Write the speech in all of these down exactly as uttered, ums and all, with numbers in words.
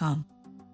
com.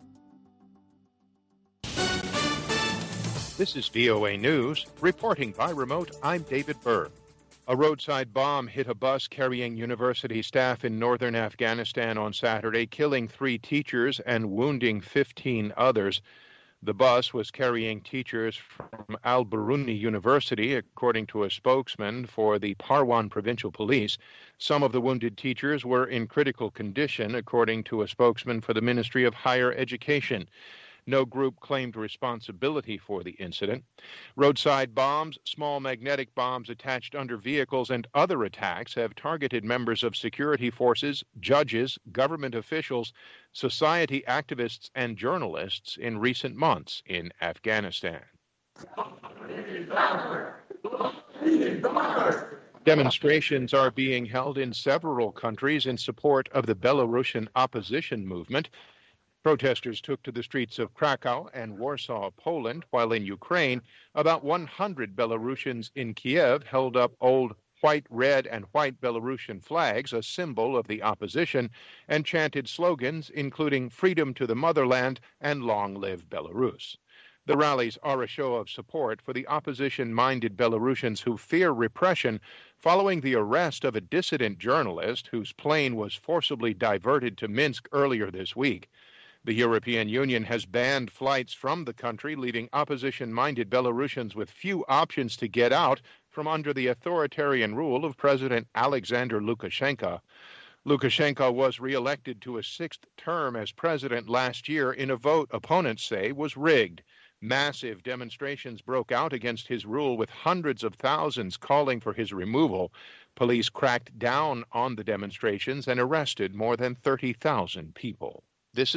This is V O A News. Reporting by remote, I'm David Burr. A roadside bomb hit a bus carrying university staff in northern Afghanistan on Saturday, killing three teachers and wounding fifteen others. The bus was carrying teachers from Al-Biruni University, according to a spokesman for the Parwan Provincial Police. Some of the wounded teachers were in critical condition, according to a spokesman for the Ministry of Higher Education. No group claimed responsibility for the incident. Roadside bombs, small magnetic bombs attached under vehicles, and other attacks have targeted members of security forces, judges, government officials, society activists, and journalists in recent months in Afghanistan. Demonstrations are being held in several countries in support of the Belarusian opposition movement. Protesters took to the streets of Krakow and Warsaw, Poland, while in Ukraine, about one hundred Belarusians in Kiev held up old white, red, and white Belarusian flags, a symbol of the opposition, and chanted slogans including "Freedom to the Motherland" and "Long Live Belarus." The rallies are a show of support for the opposition-minded Belarusians who fear repression following the arrest of a dissident journalist whose plane was forcibly diverted to Minsk earlier this week. The European Union has banned flights from the country, leaving opposition-minded Belarusians with few options to get out from under the authoritarian rule of President Alexander Lukashenko. Lukashenko was re-elected to a sixth term as president last year in a vote opponents say was rigged. Massive demonstrations broke out against his rule, with hundreds of thousands calling for his removal. Police cracked down on the demonstrations and arrested more than thirty thousand people.